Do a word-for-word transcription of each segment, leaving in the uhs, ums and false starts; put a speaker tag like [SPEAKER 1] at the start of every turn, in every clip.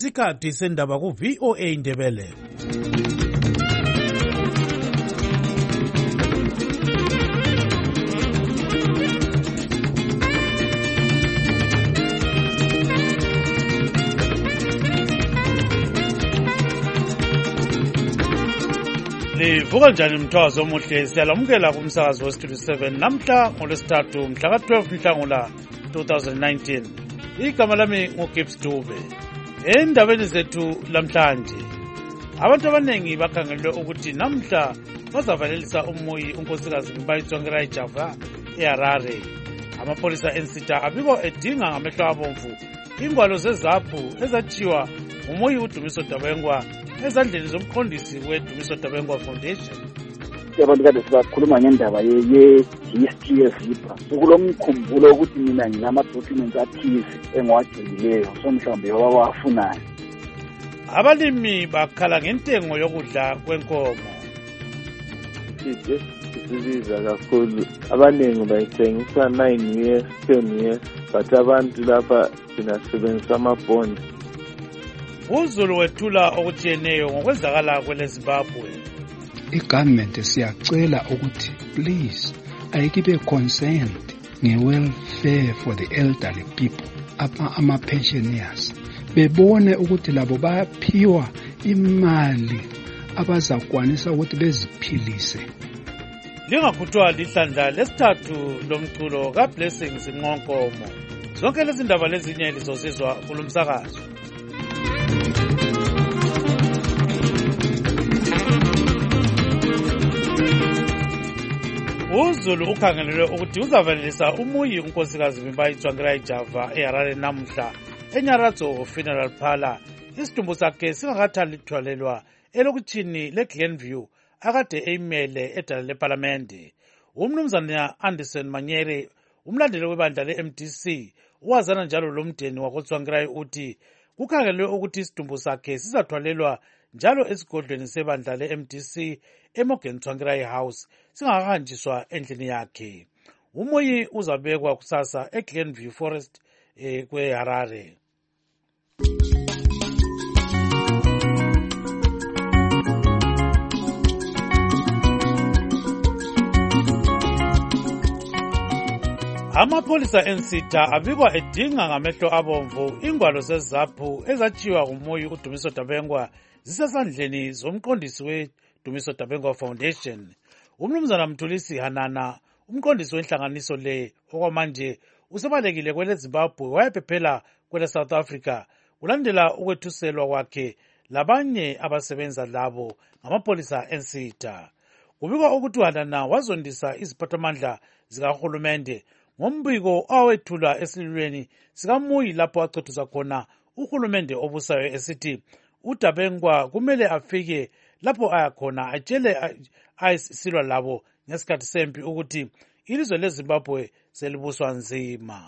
[SPEAKER 1] Isikhathi sendaba ku V O A Ndebele. Livuka njani mthwazo omuhle, siyalamukela kumsakazo weStudio seven namhla ngolwesithathu mhla ka twelve Nhlangula two thousand nineteen. Igama lami nguGibbs Dube. Endabeni zethu lamhlanje, abantu abanengi bakhangelwe ukuthi namhla bazavalelisa umuyi unkosikazi Mbayitsongela Java eHarare. Amapolisa ensitha abiko edinga ngamehlo abomvu ingwalo zezaphu ezachiwa umuyi uDumiso Dabengwa ezandleni zomqondisi weDumiso Dabengwa Foundation.
[SPEAKER 2] Abantu kade sibakhuluma ngendaba ye-history yezipha ukulomkhumbulo ukuthi mina nginama-documents athize engiwagcinileyo so mhlawumbe wabawafunayo.
[SPEAKER 1] Abalimi bakhala ngentengo yokudla kwenkomo.
[SPEAKER 3] Isibiza kakhulu, abaningi bayithengisa nine years ten years but abantu lapha sinasebenzisa amabhondi.
[SPEAKER 1] uZulu wethula okutshiyeneyo ngokwenzakala kwele Zimbabwe.
[SPEAKER 4] I-government siyacela ukuthi please ayikibe concerned nge-welfare for the elderly people, ama-pensioners, bebone ukuthi labo bayaphiwa imali abazakwanisa ukuthi beziphilise.
[SPEAKER 1] Lingakhuthwa lihlandla lesithathu lomculo kaBlessings Nqonkomo. Zonke lezi ndaba lezinye lizozizwa kulomsakazo. uZulu ukhangelelwe ukuthi uzavalelisa umuyi unkosikazi Mbayitsongela Java eHarare namhla eNyaratho Funeral Parlour, isidumbu sakhe singakathali thwalelwa elokutshini leGlenview akade eyimele edala leParlamente. Umnumzana Anderson Manyere, umlandeli webandla le-M D C, wazana njalo lomndeni wakoTsvangirai uthi kukhangelelwe ukuthi isidumbu sakhe sizathwalelwa njalo esigodlweni sebandla le-M D C eMorgan Tsvangirai House singakahanjiswa endlini yakhe. Umuyi uzabekwa kusasa eGlenview Forest eh, kweHarare. Amapolisa ensitha abikwa edinga ngamehlo abomvu ingwalo zezaphu ezachiwa umuyi uDumiso Dabengwa zisesandleni zomqondisi weDumiso Dabengwa Foundation. Umnumzana Mthulisi Hanana, umqondisi wenhlanganiso le okwamanje usebalekile kwele Zimbabwe wayephephela kwele South Africa kulandela ukwethuselwa kwakhe labanye abasebenza labo ngamapolisa ensitha. Kubikwa ukuthi Hanana wazondisa iziphathamandla zikahulumende ngombiko awethula esililweni sikamuyi lapho acethusa khona uhulumende obusayo esithi uDabengwa kumele afike lapho ayakhona atshele ayisilwa labo ngesikhathi sempi ukuthi ilizwe leZimbabwe selibuswa nzima.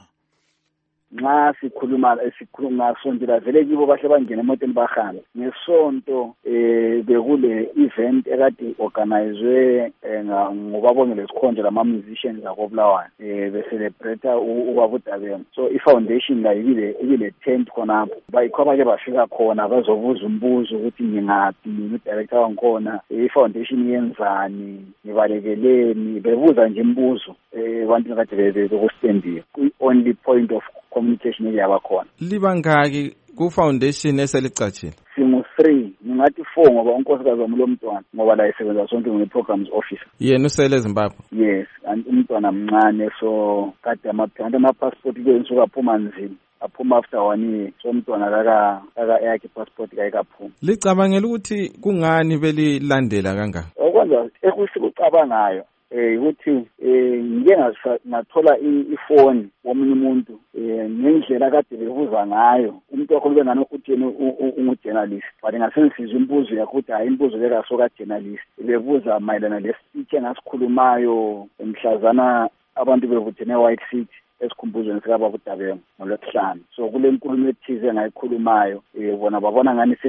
[SPEAKER 2] Nxa sikhuluma esikhuluma ngasondela vele kibo bahle bangena emotweni bahamba ngesonto eh bekule event ekade organizwe ngobabongela isikhonjo lama musicians akobulawayo eh be celebrate ubaba uDabengwa. So I foundation la ibile ibile tent khonapho bayikhwaba ke bafika khona bazobuza umbuzo ukuthi ngingaphi udirector wangikhona I foundation yenzani ngibalekeleni bebuza nje imibuzo eh abantu kade bekustendiwe. Only point of communication eyabakhona.
[SPEAKER 5] Libangaki ku foundation eselicatshile?
[SPEAKER 2] Singu three, ngingathi four ngoba unkosikazi wami lo mntwana ngoba la isebenza sonke nge-programs officer.
[SPEAKER 5] Yena usele eZimbabwe?
[SPEAKER 2] Yes, and umntwana mncane so kade amaphanda ama-passport kwensuka aphuma nzima. Aphuma after one year so umntwana kaka kaka yakhe passport kayikaphuma.
[SPEAKER 5] Licabangela ukuthi kungani belilandela kangaka?
[SPEAKER 2] Okwenza ekusikucabangayo eh ukuthi eh ngike ngathola ifoni womunye umuntu eh ngendlela kade bebuza ngayo umuntu wakho bengana ukuthi yena ungu-journalist but ngasengisizwe imbuzo yakho ukuthi hayi imbuzo leka soka journalist bebuza mayelana lesitshe ngasikhulumayo emhlazana abantu bevuthe ne-White City esikhumbuzweni sikababa uDabengwa ngolwesihlanu. So kule nkulumo ethize ngayikhulumayo eh bona babona ngani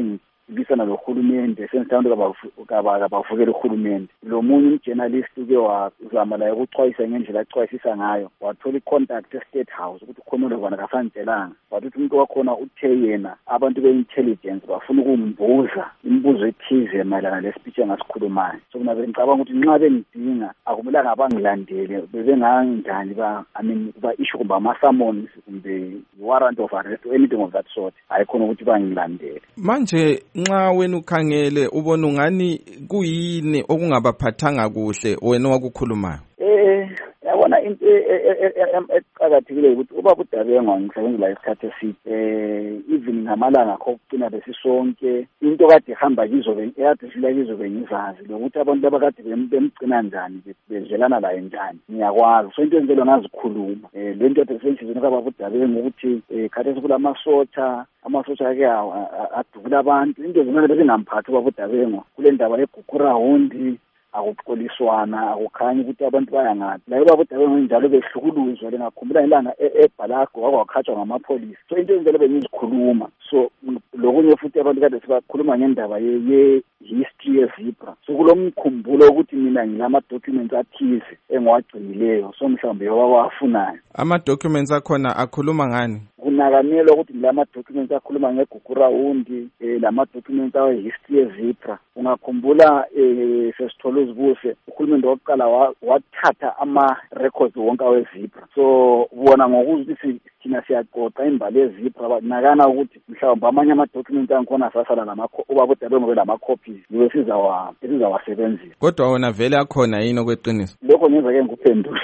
[SPEAKER 2] ibisana lohulumende sensithanda kabavukela uhulumende. Lo munye umjournalist uke wazama la ukuxwayisa ngendlela axwayisisa ngayo, wathola icontact e-State House ukuthi ukhonole kwana kafanitshelanga. Wathi umuntu wakhona uthe yena abantu be-intelligence bafuna ukumbuza imibuzo ethize mayelana le-speech engasikhulumayo. So mina bengicabanga ukuthi nxa bengidinga akumelanga abangilandele, bebenganjani ba I mean ba-issue kumbe ama-summons kumbe warrant of arrest or anything of that sort, hayi khona ukuthi bangilandele.
[SPEAKER 5] Manje nxa wena ukhangele ubona ungani kuyini okungabaphathanga kuhle wena wakukhulumayo?
[SPEAKER 2] Eh yabona into eqhakathekile ukuthi ubaba uDabengwa ngisebenzela isikhathi eside, eh even ngamalanga akho ukugcina besisonke into kade ihamba kizo bekade sila kizo bengizazi lokuthi abantu abakade bemgcina njani bezelana la njani ngiyakwazi. So into enjalo ngazikhuluma eh lento ethe sensizwe kababa uDabengwa ukuthi kade sikulama socha amasotsha ake adubula abantu into ezimele bezingamphathi ubaba uDabengwa kule ndaba yeGukura Hondi akuxoliswana akukhanyi ukuthi abantu baya ngathi la ubaba uDabengwa njalo behlukuluzwa lengakhumbula ilanga eBhalago wakwakhatshwa ngamapholisa. So into enjalo bengizikhuluma. So lokunye futhi abantu kade sibakhuluma ngendaba ye history yeZebra. So kulomkhumbulo ukuthi mina ngilama documents athize engiwagcinileyo, so mhlawumbe wawafunayo.
[SPEAKER 5] Ama documents akhona akhuluma ngani?
[SPEAKER 2] Kunakanelwa ukuthi lama documents akhuluma ngeGukura Hondi, eh lama documents awe history yeZebra. Ungakhumbula eh sesithole uzibuse uhulumende wokuqala wathatha ama records wonke aweZebra. So ubona ngokuthi thina siyaqoqa imbali yeZebra nakana ukuthi mhlawumbe amanye ama documents angikhona asasala lama ubaba uDabengwa belama copies yiwe sizawa sizawasebenzisa.
[SPEAKER 5] Kodwa wona vele akhona yini okweqiniso?
[SPEAKER 2] Lokho ngenza ke ngikuphendule.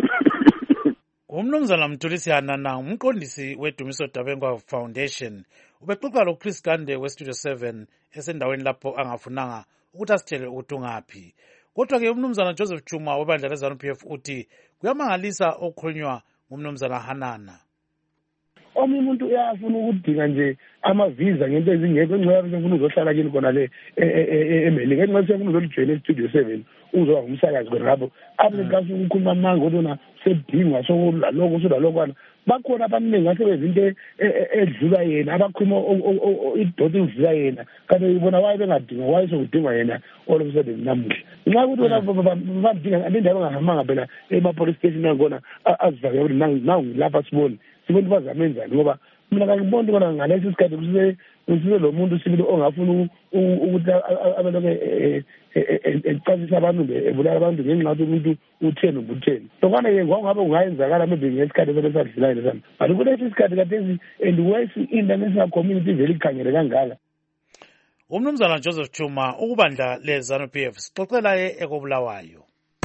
[SPEAKER 1] Umnumzana Mthulisi Hanana umqondisi weDumiso Dabengwa Foundation ubexoxa lo Chris Gande we Studio seven esendaweni lapho angafunanga ukuthi asitshele ukuthi ungaphi. Kodwa ke umnumzana Joseph Chuma webandla leZANU P F uthi kuyamangalisa okukhulunywa ngumnumzana Hanana.
[SPEAKER 6] Omunye umuntu uyafuna ukudinga nje amavisa ngento ezingekho engceba bese uzohlala kini khona le eMelika nxa sefuna uzojoyina eStudio seven uzoba ngumsakazi ngapho abe kahle ukukhuluma amanga odona sedingwa so lokho soda lokwana bakhona abaningi ngase bezinto edlula yena abakhuluma idoti edlula yena kanti ubona waye bengadinga waye sokudingwa yena all of a sudden namuhla nxa ukuthi wona badinga abendaba ngahamanga phela ema police station angona azivake ukuthi nangu lapha sibone sibona bazamenzani ngoba mina ngibona ukuthi ngalesi sikhathi kusise kusise lo muntu sibili ongafuna ukuthi abaloke ecazisa abantu ebulala abantu ngenxa yokuthi umuntu utheni ubutheni sokwana ke ngokungabe kungayenzakala maybe ngesikhathi vele sadlulayo lesana but kulesi sikhathi kade and west international community vele ikhangele kangaka.
[SPEAKER 1] Umnumzana Joseph Chuma ukubandla leZANU P F sixoxela ye ekobulawayo.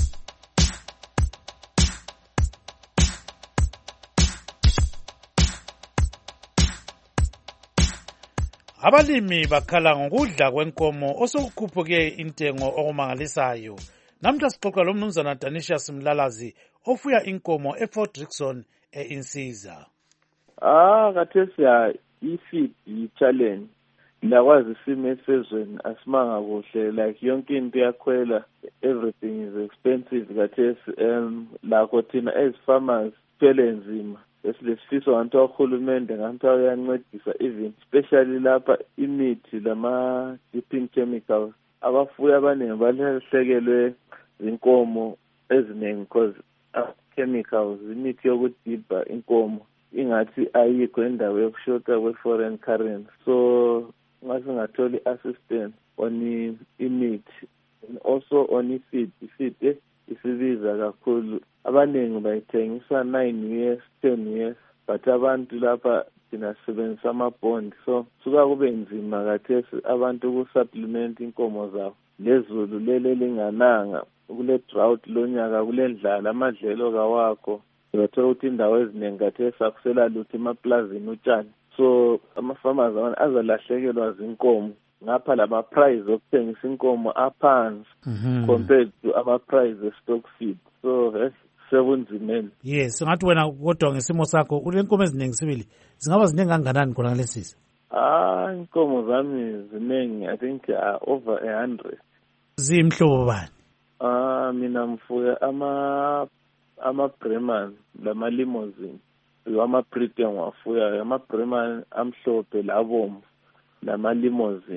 [SPEAKER 1] Abalimi bakhala ngokudla kwenkomo osokukhuphuke intengo okumangalisayo. Namhla sixoxa lo mnumzana Danishas Mlalazi ofuya inkomo eFort Rickson eInsiza.
[SPEAKER 3] Ah kathesi ya ifeed challenge lakwazi isimo esezweni asimanga kuhle like yonke into yakhwela, everything is expensive kathesi um lakho thina as farmers phele nzima esilesifiso nganto uhulumende nganto uyancedisa even especially lapha imithi lama dipping chemicals abafuya abaningi balahlekelwe inkomo eziningi because chemicals imithi yokudibha inkomo ingathi ayikho endawo yokushota kwe-foreign currency, so ngasingatholi assistance on imithi and also on ifeed ifeed isibiza kakhulu abaningi bayithengisa nine years ten years but abantu lapha thina sisebenzisa ama-bond, so suka kube nzima kathesi abantu ukusupplement inkomo zabo lezulu lele lingananga kule drought lonyaka kule ndlala amadlelo kawakho uyathola ukuthi indawo eziningi kathesi akusela lutho emaplazini utshani, so ama-farmers abanye azalahlekelwa zinkomo ngapha lama price okuthengisa inkomo aphansi compared to ama price of stock feed, so sekunzimeni.
[SPEAKER 1] Yes, ngathi wena kodwa ngesimo sakho ulenkomo eziningi sibili zingaba ziningi kanganani khona ngalesisi?
[SPEAKER 3] Ah, inkomo zami ziningi, I think uh, over a hundred.
[SPEAKER 1] Zimhlobo bani?
[SPEAKER 3] Ah, mina mfuya ama ama Bremen lama limousine, ama Britain wafuya ama Bremen amhlophe labomvu lama limousine.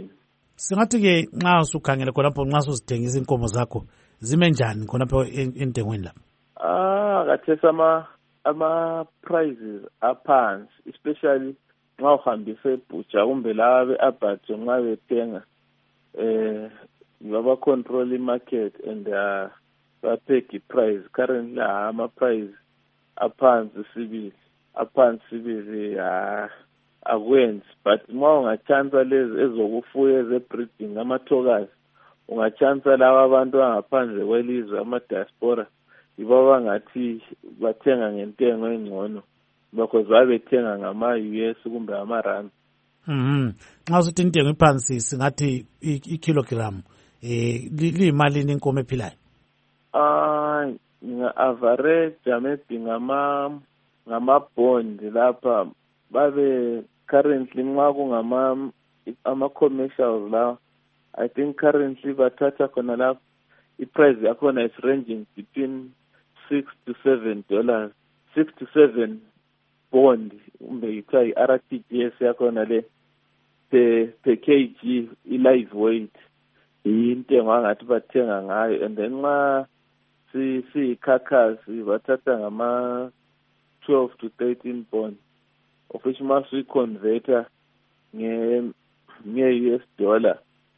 [SPEAKER 1] Singathi-ke nxa usukhangele khonapho nxa usuzithengisa inkomo zakho zime njani khonapho entengweni lapho?
[SPEAKER 3] Ah, kathesi ama ama-prices aphansi, especially nxa uhambise ebhuja kumbe laba be-abattoir nxa bethenga eh baba-control i-market and uh, bapeg i-price. Currently ama-price aphansi sibili, aphansi sibili uh, akwenzi, but nxa ungachansa lezi ezokufuya eze-breeding amathokazi, ungachansa laba abantu angaphandle kwelizwe ama-diaspora, yibo bangathi bathenga ngentengo engcono because babethenga ngama-U S kumbe ama-rand.
[SPEAKER 1] Mhm. Nxa usithi intengo iphansi singathi i-kilogram eh liyimalini inkomo ephilayo?
[SPEAKER 3] Ah, nga-average maybe ngama ngama-bond lapha babe currently nxa kungama ama-commercials la, I think currently bathatha khona lapha i-price yakhona is ranging between six to seven dollars, six to seven bond kumbe yithiwa i-R T G S yakhona le per per kg i-live weight, intengo angathi bathenga ngayo. And then nxa si siyikhakhazi bathatha ngama twelve to thirteen bond, of which must we converter nge nge-U S dollar.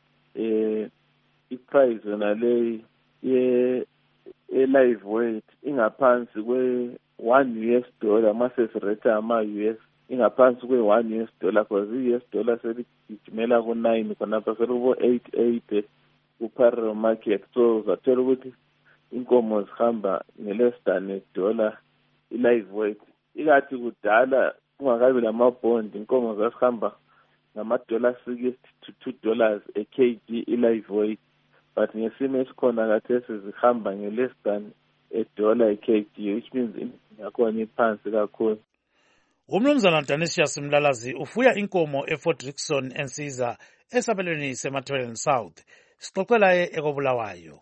[SPEAKER 3] Eh, i-price yona le ye live weight ingaphansi kwe one U S dollar, mase sireta ama-U S ingaphansi kwe one U S dollar, because i-U S dollar seligijimela ku nine khonapha selibo eight eighty ku-parallel market. So uzathola ukuthi inkomo zihamba nge-less than a dollar i-live weight. Ikathi kudala kungakabi lama-bond inkomo zasihamba ngama-dollar sixty to two dollars a kg i-live weight, but ngesimo esikhona kathesi zihamba nge-less than a dollar a kg, which means yakhona iphansi kakhulu.
[SPEAKER 1] Umnumzana Danisius Mlalazi ufuya inkomo eFort Rickson ensiza esabelweni seMathebeleni South. Sixoxela ekobulawayo.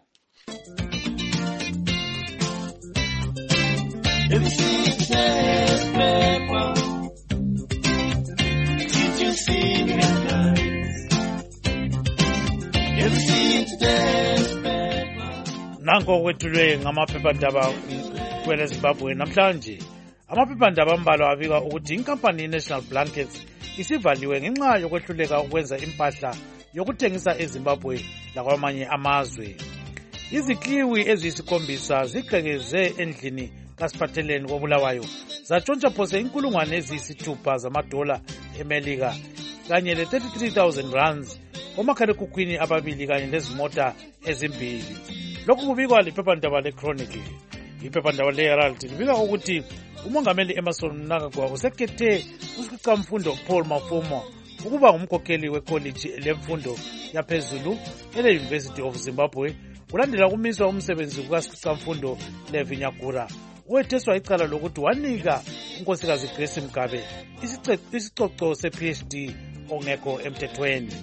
[SPEAKER 1] Nanko kwethulwe ngamaphephandaba kwele Zimbabwe namhlanje. Amaphephandaba ambalwa abika ukuthi inkampani National Blankets isivaliwe ngenxa yokwehluleka ukwenza impahla yokuthengisa eZimbabwe lakwamanye amazwe. Izikliwi eziyisikhombisa zigqekeze endlini kasiphatheleni kobulawayo zatshontsha phose inkulungwane eziyisithupha zamadola eMelika kanye le thirty-three thousand rands omakhalekhukhwini ababili kanye lezimota ezimbili. Lokhu kubikwa liphephandaba leChronicle. Iphephandaba leHerald libika ukuthi umongameli Emerson Mnangagwa usekhethe uSiqamfundo Paul Mafumo ukuba ngumkhokheli wecollege lemfundo yaphezulu ele-University of Zimbabwe kulandela kumiswa umsebenzi kukaSiqamfundo Levinyagura wetheswa icala lokuthi wanika unkosikazi Grace Mugabe isicoco se-P H D ongekho emthethweni.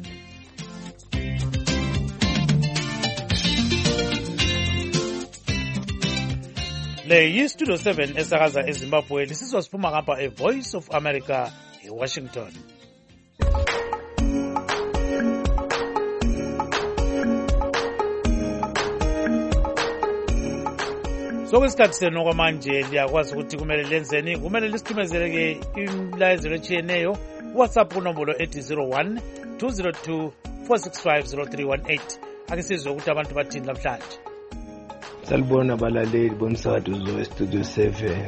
[SPEAKER 1] Le yi-Studio seven esakaza eZimbabwe lisizwa siphuma ngapha e-Voice of America eWashington. Sokwesikhathi senu kwamanje liyakwazi ukuthi kumele lenzeni, kumele lisithumezeleke imlayezelo etshiyeneyo. WhatsApp unombolo ethi zero one two zero two four six five zero three one eight. Ake sizwe ukuthi abantu bathini namhlanje.
[SPEAKER 7] Salibona balaleli bomsakazo we-Studio seven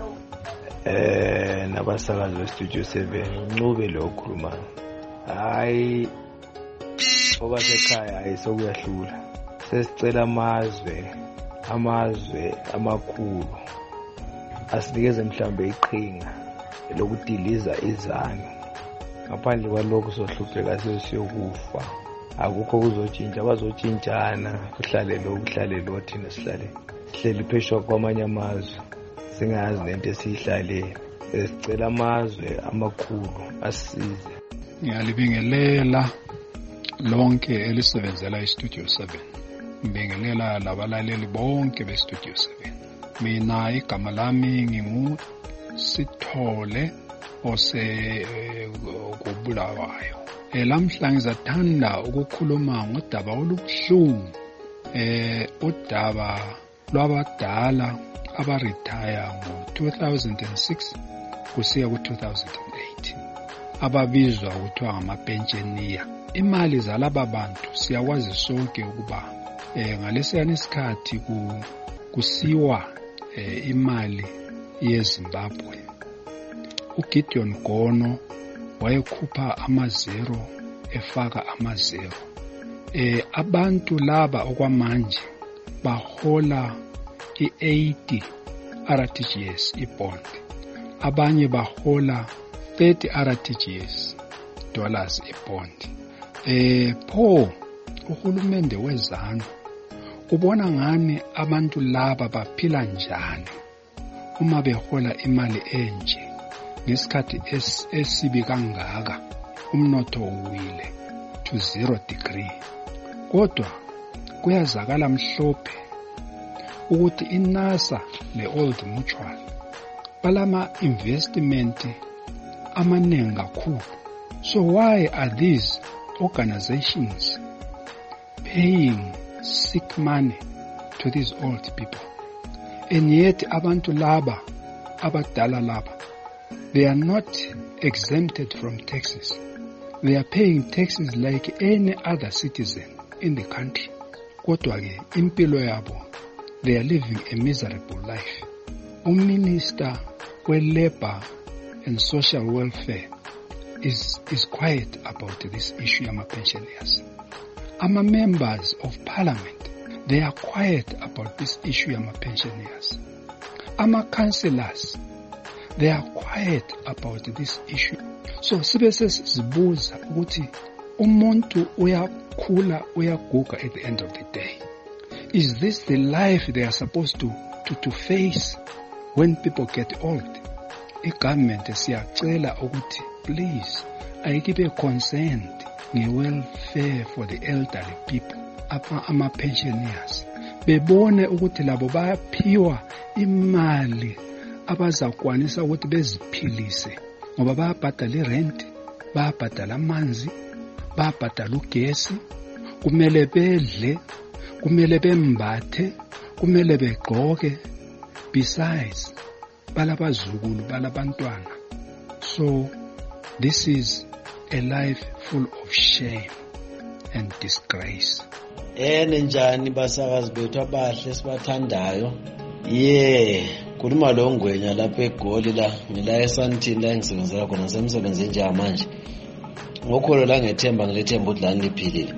[SPEAKER 7] eh nabasakazi we-Studio seven ncube lo khuluma hayi oba sekhaya hayi sokuyahlula sesicela amazwe amazwe amakhulu asinikeze mhlambe iqhinga lokudiliza izanu ngaphandle kwalokho sohlupheka sesiyokufa akukho kuzotshintsha bazotshintshana kuhlale lo kuhlale lo thina sihlale sihleli pheshwa kwamanye amazwe singazi lento esihlale sicela amazwe amakhulu asisize.
[SPEAKER 4] Ngiyalibingelela lonke elisebenzela iStudio seven, ngibingelela labalaleli bonke beStudio seven. Mina igama lami ngingu Sithole ose kubulawayo. Eh lamhla ngizathanda ukukhuluma ngodaba olubuhlungu eh udaba lwabadala abaretire ngo two thousand six kusiya ku two thousand eight ababizwa ukuthiwa ngamapensioniya. Imali zalaba bantu siyakwazi sonke ukuba eh ngalesiyana isikhathi ku kusiwa eh, imali yeZimbabwe. uGideon Gono wayekhupha amazero efaka amazero. Eh abantu laba okwamanje bahola i-eighty R T G S ibond. Abanye bahola thirty R T G S dollars ibond. Eh pho uhulumende wezanu ubona ngani abantu laba baphila njani uma behola imali enje ngesikhathi esibi kangaka, umnotho uwile to zero degree. Kodwa kuyazakala mhlophe ukuthi iNASA le-Old Mutual balama investment amaningi kakhulu. So why are these organizations paying sick money to these old people? And yet abantu laba abadala laba, they are not exempted from taxes. They are paying taxes like any other citizen in the country. Kodwa ke impilo yabo, they are living a miserable life. Uminister we-Labor and Social Welfare is is quiet about this issue of pensioners. Ama members of parliament, they are quiet about this issue of pensioners. Ama councillors, they are quiet about this issue. So sibe sesizibuza ukuthi umuntu uyakhula uyaguga at the end of the day. Is this the life they are supposed to to, to face when people get old? I-government siyacela ukuthi please ayikibe concerned nge-welfare for the elderly people, ama pensioners. Bebone ukuthi labo bayaphiwa imali abazakwanisa ukuthi beziphilise ngoba bayabhadala irent, bayabhadala amanzi, bayabhadala ugesi, kumele bedle, kumele bembathe, kumele begqoke. Besides, balabazukulu, balabantwana. So this is a life full of shame and disgrace.
[SPEAKER 8] Ene njani basakazi bethu abahle sibathandayo. Yeah, kuluma lo ngwenya lapha eGoli la, ngila eSandton la engisebenzela khona semsebenze nje manje. Ngokholo la ngethemba ngilethemba ukuthi la ngiphilile.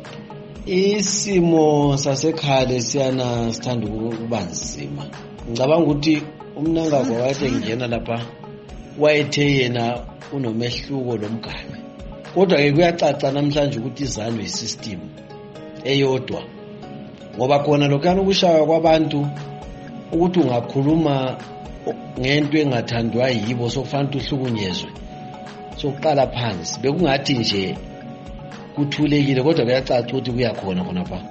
[SPEAKER 8] Isimo sasekhale siyana sithanda ukuba nzima. Ngicabanga ukuthi umnangagwa wakhe ngena lapha wayethe yena unomehluko lomgane. Kodwa ke kuyacaca namhlanje ukuthi izalo isystem eyodwa. Ngoba khona lokho ukushaya kwabantu ukuthi ungakhuluma ngento engathandwa yibo sokufanele uhlukunyezwe. Sokuqala phansi bekungathi nje kuthulekile kodwa kuyacaca ukuthi kuyakhona khona pha.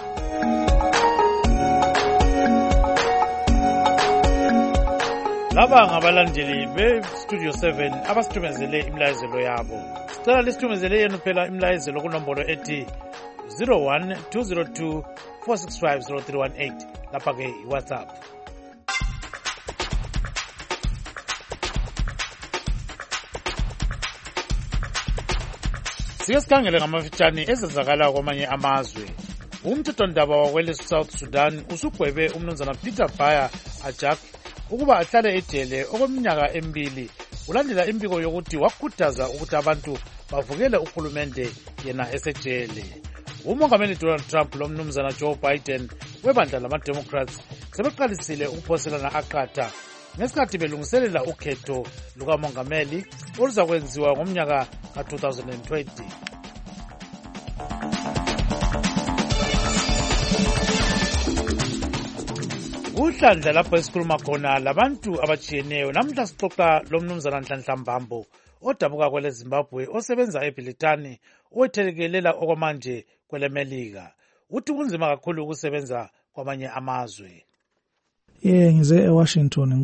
[SPEAKER 1] Laba ngabalandeli be-Studio seven abasithumezele imlayezelo yabo. Sicela lisithumezele yenu phela imlayezelo kunombolo ethi zero one two zero two four six five zero three one eight lapha ke iWhatsApp. Sike sikhangele ngamafitshane ezenzakala kwamanye amazwe. Umthethondaba wakwele South Sudan usugwebe umnumzana Peter Baya Ajak ukuba ahlale ejele okweminyaka emibili ulandela impiko yokuthi wakhuthaza ukuthi abantu bavukele uhulumende yena esejele. Umongameli Donald Trump lo mnumzana Joe Biden webandla lama-Democrats sebeqalisile ukuphoselana aqatha ngesikhathi belungiselela ukhetho lukamongameli oluzakwenziwa ngomnyaka ka two thousand twenty. Uhlandla lapho esikhuluma khona labantu abatshiyeneyo. Namhla sixoxa lo mnumzana Nhlanhla Mbambo odabuka kwele Zimbabwe osebenza eBrithani owethelekelela okwamanje kwele Melika. Uthi kunzima kakhulu ukusebenza kwamanye amazwe.
[SPEAKER 9] Yeah, ngize eWashington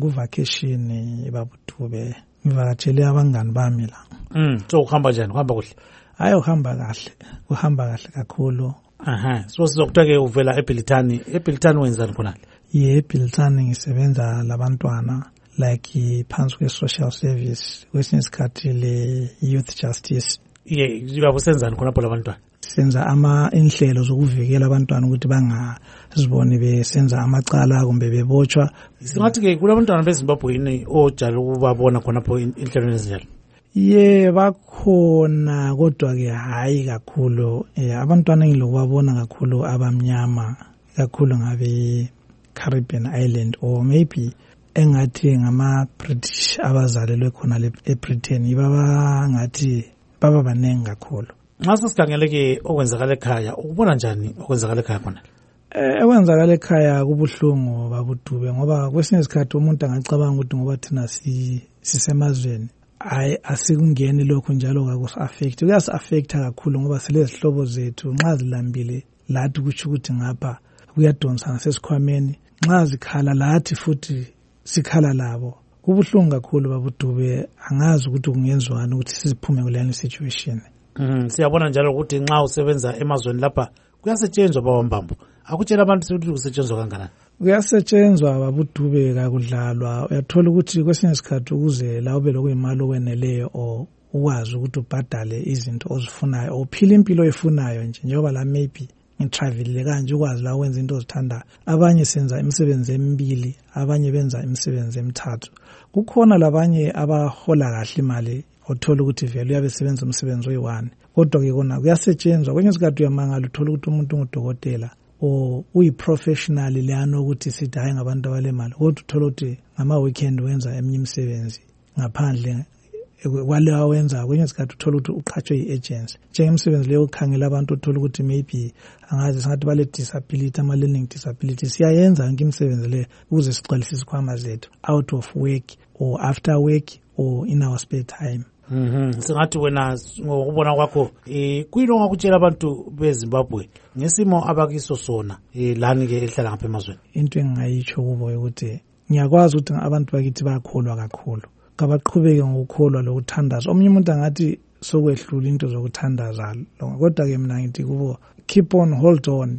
[SPEAKER 9] nguvacation babutube ngivakatshele abangani bami la.
[SPEAKER 1] Mm, so kuhamba njani? Kuhamba kuhle.
[SPEAKER 9] hayi uhamba kahle uhamba kahle kakhulu.
[SPEAKER 1] Aha, so sizokuthiwa ke uvela eBilitani. eBilitani wenzani khona?
[SPEAKER 9] Ye eBilitani ngisebenza labantwana like phansi kwe-social service, kwesinye isikhathi le-youth justice.
[SPEAKER 1] Ye, yabo senzani khonapho labantwana?
[SPEAKER 9] Senza ama inhlelo zokuvikela abantwana ukuthi bangaziboni besenza amacala kumbe bebotshwa.
[SPEAKER 1] Singathi ke kulabantwana beZimbabwe yini ojala ukubabona khonapho inhlelo ezinjalo?
[SPEAKER 9] Ye bakhona kodwa ke hayi kakhulu. Eh, abantwana engilokubabona kakhulu abamnyama kakhulu ngabe Caribbean Island or maybe engathi ngama British abazalelwe khona le eBritain ibaba ngathi baba banengi kakhulu.
[SPEAKER 1] Nxa sesikhangele ke okwenzakala ekhaya ukubona njani okwenzakala ekhaya khona?
[SPEAKER 9] Eh okwenzakala ekhaya kubuhlungu babudube ngoba kwesinye isikhathi umuntu angacabanga ukuthi ngoba thina si sisemazweni hayi asikungeni lokho njalo kakusi affect kuyasi affecta kakhulu ngoba silezihlobo zethu nxa zilambile lathi kuthi ukuthi ngapha kuyadonsana sesikhwameni nxa zikhala lathi futhi sikhala labo kubuhlungu kakhulu babudube angazi ukuthi kungenzwani ukuthi siziphume kuleni situation.
[SPEAKER 1] Mhm, siyabona njalo ukuthi nxa usebenza emazweni lapha kuyasetshenzwa bawambambo. Akutshela abantu ukuthi kusetshenzwa kangakanani?
[SPEAKER 9] Kuyasetshenzwa babudube kakudlalwa. Uyathola ukuthi kwesinye isikhathi ukuze la ube lokuyimali okweneleyo o ukwazi ukuthi ubhadale izinto ozifunayo uphila impilo efunayo nje njengoba la maybe ngitravelile kanje ukwazi la wenza into ozithanda. Abanye senza imisebenzi emibili, abanye benza imisebenzi emithathu. Kukhona labanye abahola kahle imali othola ukuthi vele uyabesebenza umsebenzi oyi-one kodwa ke kona kuyasetshenzwa. Kwenye isikhathi uyamangala uthola ukuthi umuntu ungudokotela o uyi-professional leyana ukuthi sithi hayi ngabantu abalemali kodwa uthola ukuthi ngama-weekend wenza eminye imisebenzi ngaphandle kwale awenza. Kwenye isikhathi uthola ukuthi uqhatshwe yi-agency njengemisebenzi leyo ukhangela abantu uthola ukuthi maybe angazi singathi bale-disability ama-learning disability siyayenza yonke imisebenzi leyo ukuze sigcwalise isikhwama zethu out of work or after work or in our spare time.
[SPEAKER 1] Mhm, singathi wena ngokubona kwakho eh kuyilo ngakutshela abantu beZimbabwe ngesimo abakiso sona eh lani ke ehlala ngapha emazweni?
[SPEAKER 9] Into engayitsho kubo ukuthi ngiyakwazi ukuthi abantu bakithi bayakholwa kakhulu kabaqhubeke ngokukholwa lokuthandaza. Omunye umuntu angathi sokwehlula into zokuthandaza kodwa ke mina ngithi kubo keep on, hold on,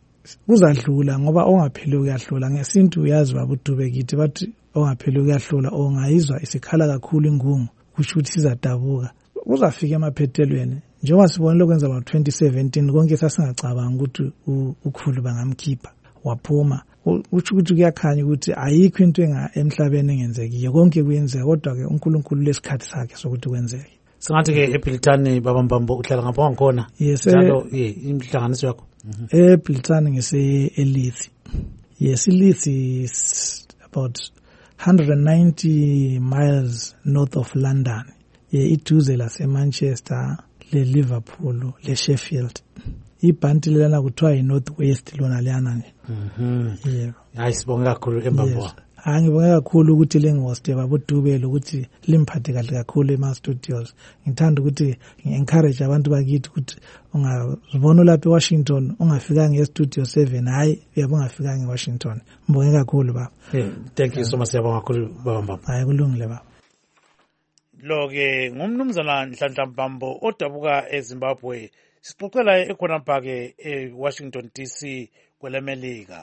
[SPEAKER 9] kuzadlula ngoba ongapheli uyahlula. Ngesintu uyazi babudube kithi bathi ongapheli uyahlula ongayizwa isikhala kakhulu ingungu kusho ukuthi sizadabuka uzafika emaphethelweni njengoba sibonile lokwenza ngo twenty seventeen konke sasingacabanga ukuthi ukhulu bangamkhipha waphuma. Uthi ukuthi kuyakhanya ukuthi ayikho into enga emhlabeni engenzekiyo konke kuyenzeka kodwa ke uNkulunkulu lesikhathi sakhe sokuthi kwenzeke.
[SPEAKER 1] Singathi ke eBilitani babambambo uhlala ngapha wangikhona njalo eh imhlanganiso yakho?
[SPEAKER 9] eBilitani ngise Elithi. Yes, Elithi is about one hundred ninety miles north of London. Ye iduze laseManchester, le Liverpool, le Sheffield. Ibhanti lana kuthiwa yiNorth West lona liyana nje.
[SPEAKER 1] Mhm.
[SPEAKER 9] Yeah.
[SPEAKER 1] Hayi sibonga kakhulu embambo.
[SPEAKER 9] Hayi ngibonga kakhulu ukuthi lengoste babudubele ukuthi limphathe kahle kakhulu ema studios. Ngithanda ukuthi ngi-encourage abantu bakithi ukuthi ungazibona lapha eWashington ungafika nge-studio seven hayi uyabongafika ngeWashington. Mbonge kakhulu baba.
[SPEAKER 1] Yeah, thank you so much siyabonga kakhulu baba mbambo.
[SPEAKER 9] Hayi kulungile baba.
[SPEAKER 1] Lo ke ngumnumzana Nhlanhla Mbambo odabuka eZimbabwe. Sixoxela ekhona pha ke eWashington D C kwelemelika.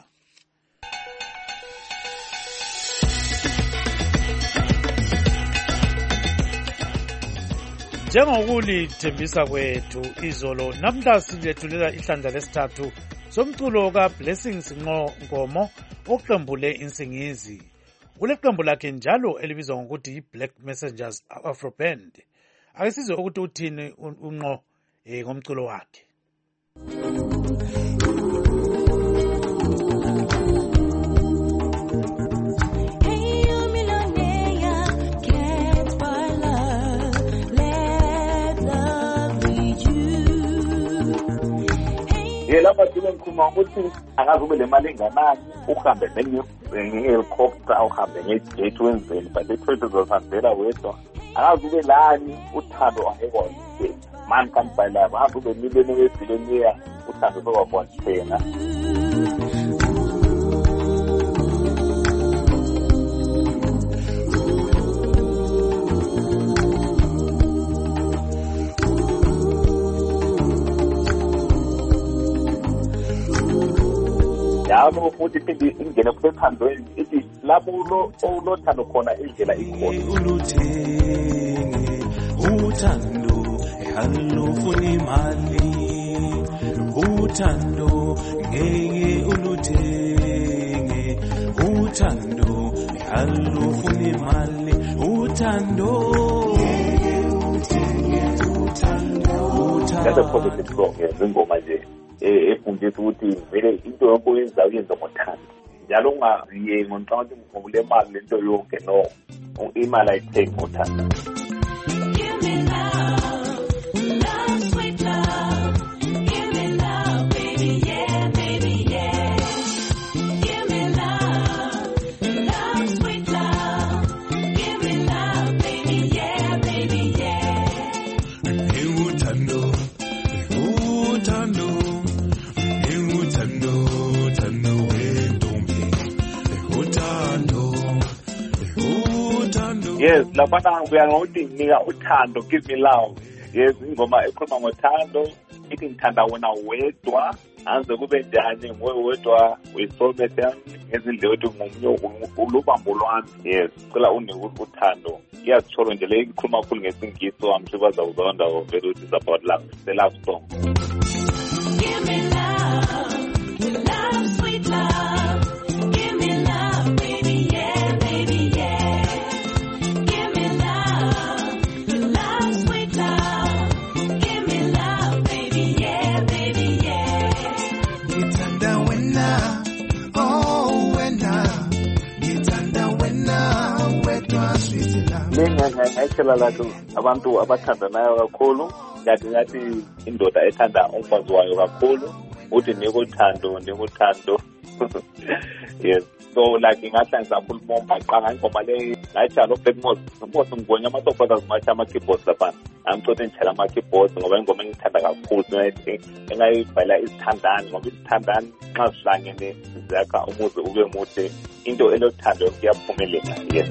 [SPEAKER 1] Njengokulithembisa kwethu izolo namhla silethulela ihlandla lesithathu somculo kaBlessings Nkomo oqembule insingizi. Uleqembu lakhe njalo elibizwa ngokuthi yiBlack Messengers Afro Band. Ake sizwe ukuthi uthini unqo eh ngomculo wakhe.
[SPEAKER 10] Yela bathile ngikhuluma ukuthi akazube le mali enganani uhambe nge-helicopter uhambe nge-jet wenzeni but ethothi uzosambela wedwa akazube lani uthando angekwazi man can't buy love akazube miliyoni webillionaire uthando sokwabona njalo futhi iphinde ingene kuthandweni ithi lapho ulothando khona indlela ikhona
[SPEAKER 11] uluthenge uthando alufuni imali uthando ngeke uluthenge uthando alufuni imali uthando ngeke uthenge uthando
[SPEAKER 10] that's a positive song ngengoma nje efundisa ukuthi vele into yonke oyenzayo uyenza ngothando njalo ungaziye ngonxa ukuthi ngivule imali lento yonke no imali ayithengi ngothando. Yes, lapha kuya ngokuthi nika uthando, give me love. Yes, ingoma ekhuluma ngothando, ithi ngithanda wena wedwa, anze kube njani ngowe wedwa uyisoulmate yami ngezindlela ukuthi ngomunye ulubambo lwami. Yes, cela unike uthando. Iyasitsholo nje le ikhuluma kakhulu ngesingisi wami sibaza uzonda vele ukuthi is about love, the love song.
[SPEAKER 11] Give me love, love, sweet love. Give me love, baby, yeah, baby, yeah.
[SPEAKER 10] Ngayitshela lapho abantu abathandanayo kakhulu ngathi ngathi indoda ethanda umfazi wayo kakhulu uthi nika uthando nika uthando. Yes, so like ngahlanza kakhulu bomba qanga ingoma le ngayitshela uBlack Moss Moss ngibonye ama top brothers matha ama keyboards lapha angicothe ngitshela ama keyboards ngoba ingoma engithanda kakhulu engayibhala isithandani ngoba isithandani xa sihlangene zakha umuzi ube muhle into elothando kuyaphumelela. Yes.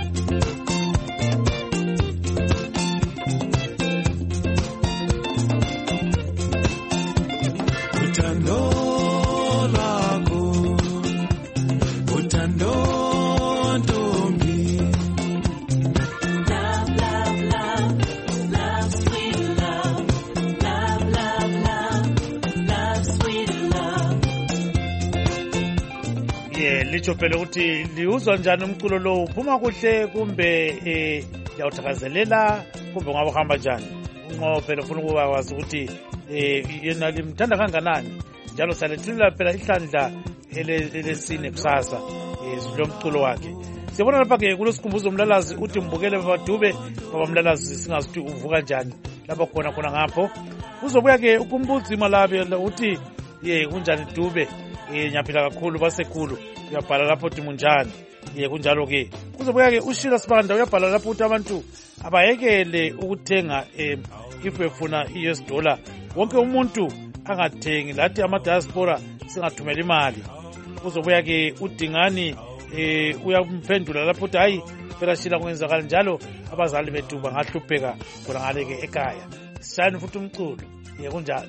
[SPEAKER 1] Litsho phela ukuthi liuzwa njani umculo lo uphuma kuhle kumbe eh yawuthakazelela kumbe ngabe uhamba njani unqo phela ufuna ukuba wazi ukuthi eh yena limthanda kanganani njalo salethula phela ihlandla elesine kusasa ezilo mculo wakhe. Sibona lapha ke kulesikhumbuzo umlalazi uthi mbukele babadube baba mlalazi singazithi uvuka njani lapha khona khona ngapho uzobuya ke ukumbuza imalabi uthi ye kunjani Dube eh nyaphila kakhulu basekhulu uyabhala lapho uthi munjani ye kunjalo ke kuzobuya ke ushila Sibanda uyabhala lapho uthi abantu abayekele ukuthenga eh if efuna i U S dollar wonke umuntu angathengi lathi ama diaspora singathumela imali. Uzobuya ke uDingani eh uyamphendula lapho uthi hayi phela shila kwenzakala njalo abazali bethu bangahlupheka khona ngale ke ekhaya sishayini futhi umculo ye kunjalo.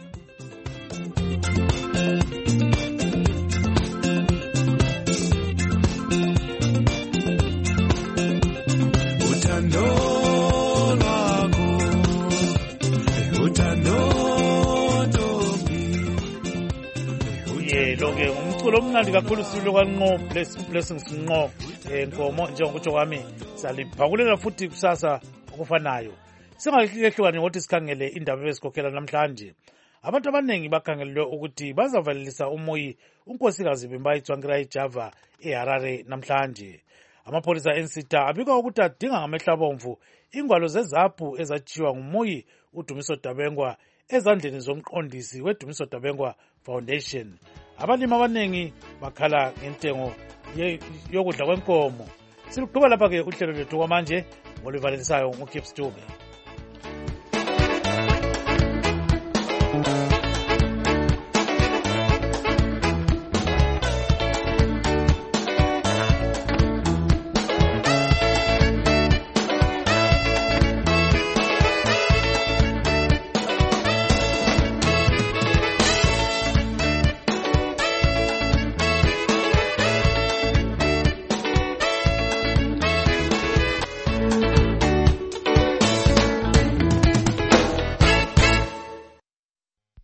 [SPEAKER 1] Lo-ke umculo omnandi kakhulu silo kwanqo blessing sinqo enkomo njengokutsho kwami salibhakulela futhi kusasa okufanayo. Singahlikehlukani ngokuthi sikhangele indaba esikhokhela namhlanje. Abantu abaningi bakhangelwe ukuthi bazavalelisa umoyi unkosikazi Bimbayitswankira eJava eHarare namhlanje. Amapholisa eNsita abika ukuthi adinga ngamehlo abomvu ingwalo zezaphu ezachiwa ngumoyi uDumiso Dabengwa ezandleni zomqondisi weDumiso Dabengwa Foundation. Abalimi abaningi bakhala ngentengo yokudla kwenkomo. Siluqhuba lapha ke uhlelo lwethu kwamanje ngolivalisayo nguKips Dube.